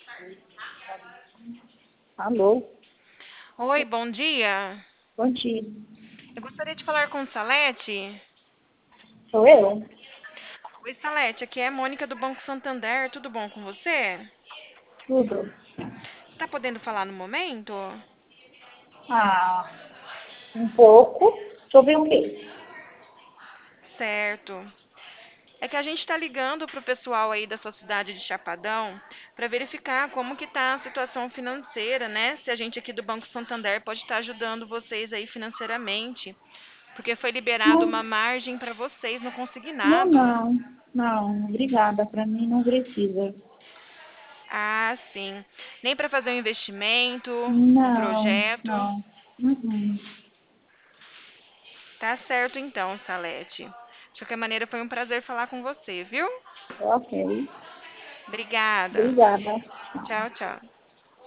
Alô, Oi, bom dia. bom dia. Eu gostaria de falar com Salete. Sou eu? Oi, Salete, aqui é a Mônica do Banco Santander. Tudo bom com você? Tudo? Tá podendo falar no momento? Ah, um pouco. Sobre o quê? Certo. É que a gente está ligando para o pessoal aí da sua cidade de Chapadão para verificar como que tá a situação financeira, né? Se a gente aqui do Banco Santander pode estar ajudando vocês aí financeiramente, porque foi liberado Não, uma margem para vocês no não, consignado. não. Não, obrigada. Para mim não precisa. Ah, sim. Nem para fazer um investimento, um Não, projeto. não. Uhum. Tá certo então, Salete. De qualquer maneira, foi um prazer falar com você, viu? Ok. Obrigada. Obrigada. Tchau, tchau.